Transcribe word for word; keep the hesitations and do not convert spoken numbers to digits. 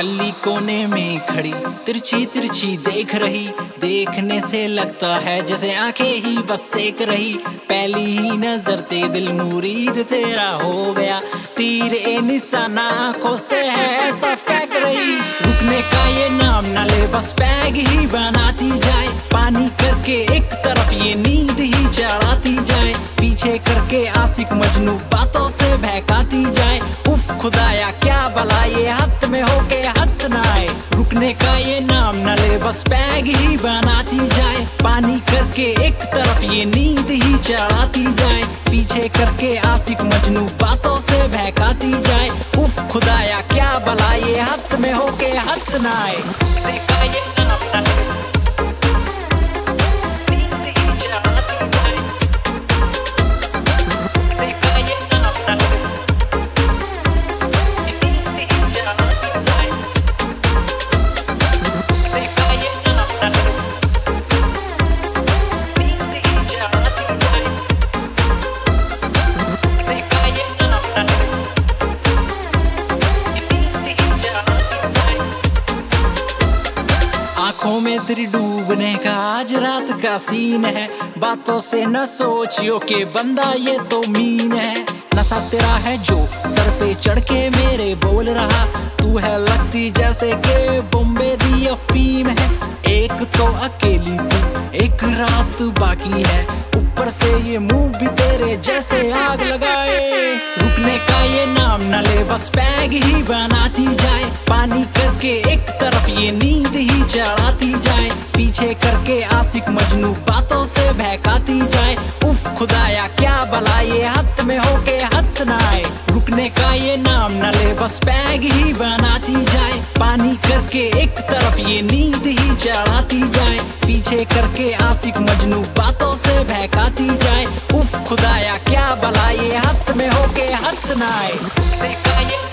कल्ली कोने में खड़ी तिरछी तिरछी देख रही, देखने से लगता है जैसे आंखें ही बस सेक रही। पहली ही नजर ते दिल मुरीद तेरा हो गया, तीर ए निशाना आंखों से है ऐसा फेंक रही। रुकने का ये नाम न ले, बस बैग ही बनाती जाए, पानी करके एक तरफ ये नींद ही चढ़ाती जाए, पीछे करके आशिक मजनू बातों से बहकाती जाए। उफ खुदाया क्या भला ये हाथ में होके हाथ ना आए। रुकने का ये नाम न ले, बस बैग ही बनाती जाए, पानी करके एक तरफ ये नींद ही चढ़ाती जाए, पीछे करके आशिक मजनू बातों से बहकाती जाए। उफ खुदाया क्या भला ये हाथ में होके हाथ ना आए। रुकने का ये नाम न ले, आँखों में तेरी डूबने का आज रात का सीन है, बातों से न सोचियो के बंदा ये तो मीन है। नशा तेरा है जो सर पे चढ़ के मेरे बोल रहा, तू है लगती जैसे के बॉम्बे दी अफीम है। एक तो अकेली तू एक रात बाकी है, ऊपर से ये मुंह भी तेरे जैसे आग लगाए। रुकने का ये नाम न ले, बस बैग ही बनाती जाए, पानी करके एक तरफ ये नींद ही चढ़ाती जाए, पीछे करके आशिक मजनू बातों से बहकाती जाए। उफ खुदाया क्या भला ये हाथ में होके हाथ ना आए। रुकने का ये नाम न ले, बस बैग ही बनाती जाए, पानी करके एक तरफ ये नींद ही चढ़ाती जाए, पीछे करके आशिक मजनू बातों से बहकाती जाए। उफ खुदाया क्या भला ये हाथ में होके हाथ ना आए। रुकने का ये